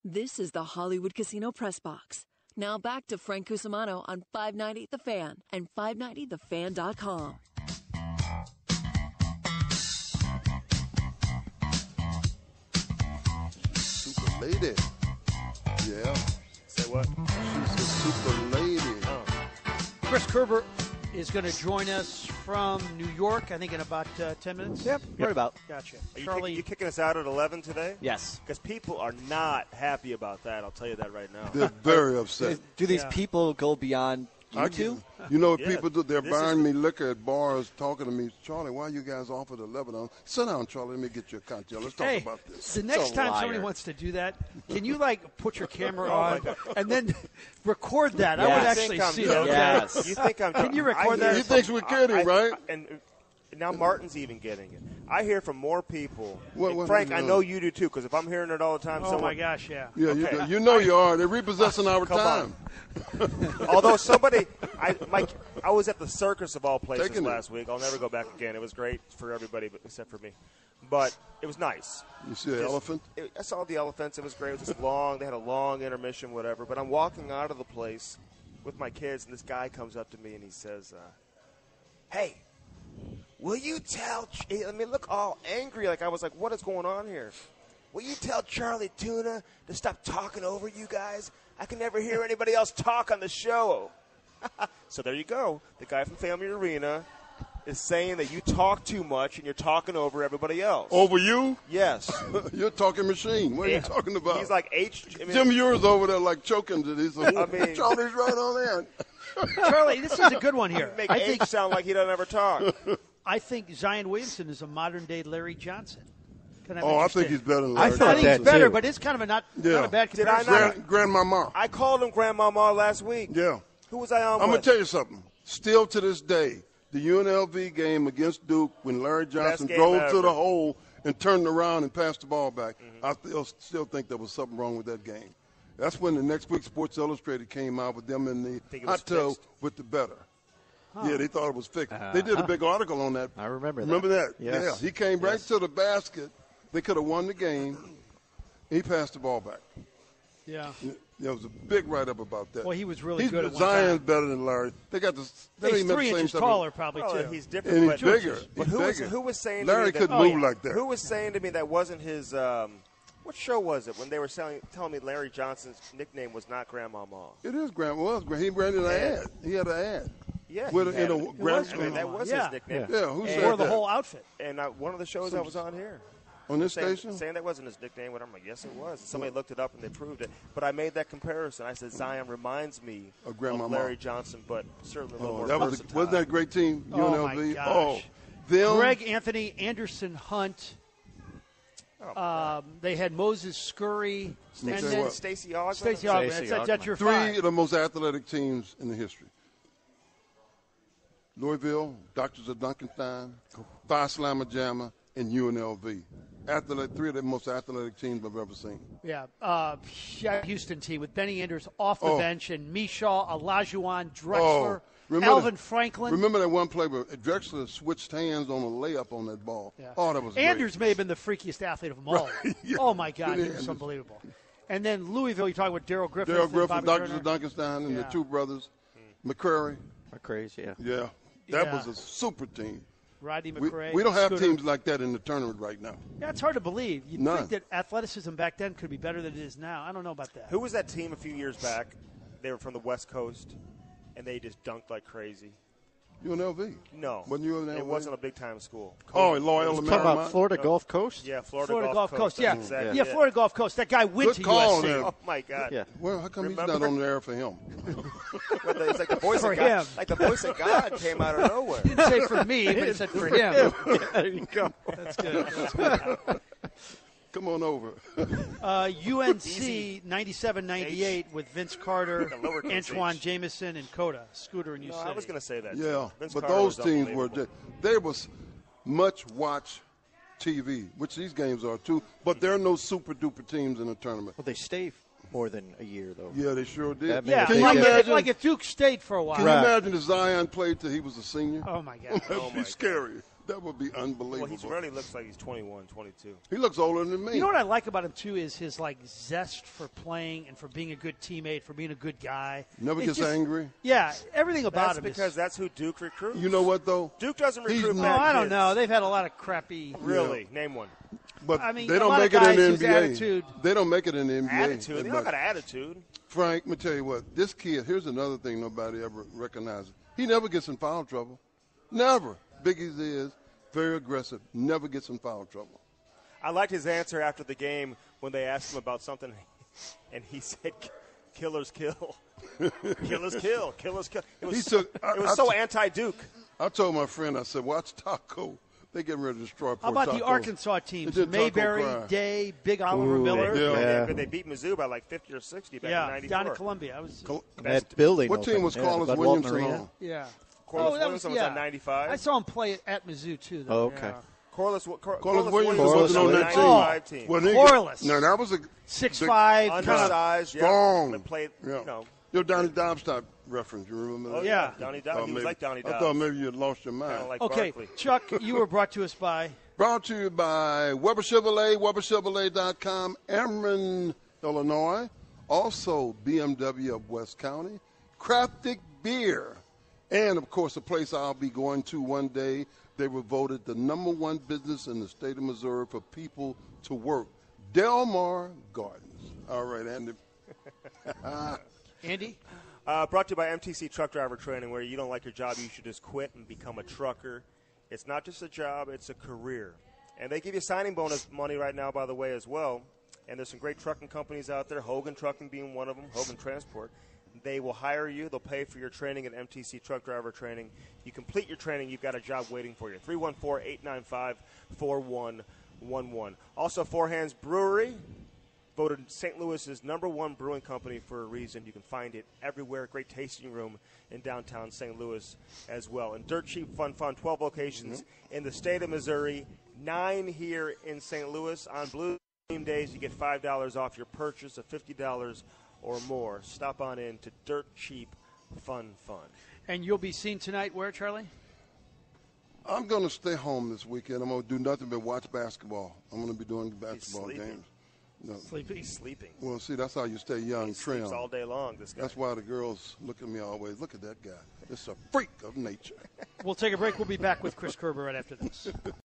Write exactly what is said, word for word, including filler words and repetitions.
This is the Hollywood Casino Press Box. Now back to Frank Cusimano on five ninety The Fan and five ninety the fan dot com. Super lady. Yeah. Say what? She's a super lady. Oh. Chris Kerber is going to join us from New York, I think, in about uh, ten minutes. Yep, right about. Gotcha. Are you, Charlie, kick, you kicking us out at eleven today? Yes. Because people are not happy about that. I'll tell you that right now. They're very upset. Do these Yeah. people go beyond you I two? get- You know what Yeah. people do? They're This buying is- me liquor at bars, talking to me. Charlie, why you guys off at eleven? On Sit down, Charlie. Let me get you a cocktail. Let's talk hey, about this. the next a time liar. somebody wants to do that, can you, like, put your camera Oh, my on God. and then record that? I Yes. would You actually think I'm see joking? that. Yes. You think I'm? Can you I record hear that? He from- thinks we're kidding, I- I- right? And now Martin's even getting it. I hear from more people. What- And what- Frank, what- I know you do too, because if I'm hearing it all the time, Oh, someone, my gosh, yeah. Yeah, Okay. you, do. You know you are. They're repossessing our Come time. Although somebody, I Mike, I was at the circus of all places Taking it. last week. I'll never go back again. It was great for everybody, but except for me. But it was nice. You see the Just- elephant? It, I saw the elephants. It was great. It was just long. They had a long intermission, whatever. But I'm walking out of the place with my kids, and this guy comes up to me and he says, uh, "Hey, will you tell?" Ch-? I mean, look all angry. Like I was like, "What is going on here?" Will you tell Charlie Tuna to stop talking over you guys? I can never hear anybody else talk on the show. So there you go. The guy from Family Arena is saying that you talk too much and you're talking over everybody else. Over you? Yes. You're a talking machine. What are Yeah. you talking about? He's like H. I mean, Jim Ewers over there like choking to this. I mean- Charlie's right on there. Charlie, this is a good one here. make I H think, sound like he doesn't ever talk. I think Zion Williamson is a modern-day Larry Johnson. Kind of Oh, I think interesting. he's better than I Larry. I thought think that he's better, too. but it's kind of a not, Yeah. not a bad Did I comparison. not- Grand, Grandmama. I called him Grandmama last week. Yeah. Who was I on I'm going with? to tell you something. Still to this day, the U N L V game against Duke, when Larry Johnson game drove ever. to the hole and turned around and passed the ball back, Mm-hmm. I still, still think there was something wrong with that game. That's when the next week Sports Illustrated came out with them in the Think it was hot tub fixed? with the better. Yeah, they thought it was fixed. They did a big article on that. I remember that. Remember that? Yes. Yeah. He came right to the basket. They could have won the game. He passed the ball back. Yeah. There was a big write-up about that. Well, he was really He's, good at one Zion's time. better than Larry. They got the. They don't He's even have three the same inches type of- taller, probably, Oh, too. he's different. And but, he's bigger. But He's who was, bigger. who was saying Larry to me couldn't that, move Oh, yeah. like that. Who was saying to me that wasn't his? Um, what show was it when they were selling, telling me Larry Johnson's nickname was not Grandmama? It is Grant. Well, he ran an Yeah. ad. He had an ad. Yeah, With he a- had in a it. Grand- I mean, that was Yeah. his nickname. Yeah, who And- said Wore the that? whole outfit. And uh, one of the shows I was on here. On this saying, station? saying that wasn't his nickname, but I'm like, yes, it was. And somebody looked it up and they proved it. But I made that comparison. I said Zion reminds me Of Grandmama. Larry Johnson, but certainly a little Oh, more that was a, versatile. wasn't that a great team? Oh, U N L my V. gosh. Oh, them. Greg Anthony, Anderson Hunt. Oh, Um, they had Moses Scurry. Let me And tell you then what. Stacey Ogman. Stacey Ogman. Stacey That's, that's your Three five. of the most athletic teams in the history. Louisville, Doctors of Duncanstein, Phi Slamma Jamma, and U N L V. Athletic, three of the most athletic teams I've ever seen. Yeah, uh, Houston team with Benny Anders off the Oh. bench and Mishaw, Olajuwon, Oh, Drexler, remember Alvin that- Franklin. Remember that one play where Drexler switched hands on a layup on that ball? Yeah. Oh, that was Anders great. may have been the freakiest athlete of them all. Yeah. Oh my God, he Benny was Anders. unbelievable. And then Louisville, you talk about Daryl Griffith, Daryl and Griffin, Bobby Doctors Turner. of Duncanstein, and the Yeah. two brothers, McCrary. Crazy, yeah. Yeah, that Yeah. was a super team. Rodney We, McRae. we don't have Scooter. teams like that in the tournament right now. Yeah, it's hard to believe. You'd None. think that athleticism back then could be better than it is now. I don't know about that. Who was that team a few years back? They were from the West Coast, and they just dunked like crazy. U N L V. No. Wasn't U N L V? It wasn't a big-time school. Oh, in Loyola, It was- Talking about Marymount? Florida Gulf Coast? Yeah, Florida, Florida Gulf, Coast, That's yeah. exactly yeah, it. Florida Gulf Coast. That guy went Good to call U S C. there. Oh, my God. Yeah. Well, how come he's Remember- not on the air for him? Well, it's like the voice For of God. him. Like the voice of God came out of nowhere. Didn't say for me, but it said for him. There you go. That's good. That's good. Come on over. Uh, U N C Easy. ninety-seven ninety-eight with Vince Carter, The lowercase Antoine H. Jameson, and Coda, Scooter, and U No, City. I was going to say that. Yeah, Vince but Carter those was teams were unbelievable. just, they was much watch T V, which these games are too. But there are no super duper teams in the tournament. Well, they stay more than a year, though. Yeah, they sure did. That made Yeah, a Can big you like, difference. if, imagine? like if Duke stayed for a while. Can Right. you imagine if Zion played till he was a senior? Oh, my God. That'd Oh, be my scary. That would be unbelievable. Well, he really looks like he's twenty-one, twenty-two. He looks older than me. You know what I like about him too is his like zest for playing and for being a good teammate, for being a good guy. Never It's gets just- angry. Yeah, everything about That's him because is. that's who Duke recruits. You know what, though? Duke doesn't He's recruit not- bad Oh, I don't kids. know. They've had a lot of crappy. Really? Name one. But I mean, they a don't lot make of it in the guys N whose B A. attitude- They don't make it in the N B A. Attitude. They But don't got an attitude. Frank, let me tell you what. This kid, here's another thing nobody ever recognizes. He never gets in foul trouble. Never. Big as he is, very aggressive, never gets in foul trouble. I liked his answer after the game when they asked him about something, and he said, "Killers kill, killers kill, killers kill." It was He so, took- I- it was I so t- anti-Duke. I told my friend, I said, watch Taco. They getting ready to destroy How poor about the Taco. Arkansas teams? They did Taco Mayberry, cry. Day, Big Oliver Ooh, Miller. Yeah. Yeah. But they beat Mizzou by like fifty or sixty back in Yeah, ninety-four. down in Columbia. I was. Col- That building. What team opened. was Yeah, Carlos Bud Williamson Walton Arena. on? Yeah. Corliss that Williamson was yeah. on ninety-five. I saw him play at Mizzou too. Though. Oh, okay. Yeah. Corliss, Cor- Corliss Corliss Williams Williams wasn't on was that a team. ninety-five team. When he- Corliss. No, that was a Six big- five, kind of. Undersized, yeah. strong. But played, Yeah. you know. Your Donnie Dobbs type reference. You remember that? Oh, Yeah. yeah. Donnie I Dobbs. thought He was maybe- like Donnie Dobbs. I thought maybe you had lost your Kinda mind. like Okay, Barkley. Chuck, you were brought to us by. Brought to you by Weber Chevrolet, Weber Chevrolet dot com, Ameren, Illinois. Also, B M W of West County, Craftic Beer, and, of course, a place I'll be going to one day. They were voted the number one business in the state of Missouri for people to work, Del Mar Gardens. All right, Andy. Andy? Uh, brought to you by M T C Truck Driver Training, where you don't like your job, you should just quit and become a trucker. It's not just a job, it's a career. And they give you signing bonus money right now, by the way, as well. And there's some great trucking companies out there, Hogan Trucking being one of them, Hogan Transport. They will hire you. They'll pay for your training at M T C Truck Driver Training. You complete your training, you've got a job waiting for you. three one four, eight nine five, four one one one. Also, Four Hands Brewery, voted Saint Louis's number one brewing company for a reason. You can find it everywhere. Great tasting room in downtown Saint Louis as well. And Dirt Cheap Fun Fun, twelve locations mm-hmm. in the state of Missouri, nine here in Saint Louis. On Blue Team Days, you get five dollars off your purchase of fifty dollars or more. Stop on in to Dirt Cheap Fun Fun. And you'll be seen tonight where, Charlie? I'm going to stay home this weekend. I'm going to do nothing but watch basketball. I'm going to be doing basketball sleeping. games. No. Sleeping. He's sleeping. Well, see, that's how you stay young, He trim. sleeps all day long, this guy. That's why the girls look at me always. Look at that guy. It's a freak of nature. We'll take a break. We'll be back with Chris Kerber right after this.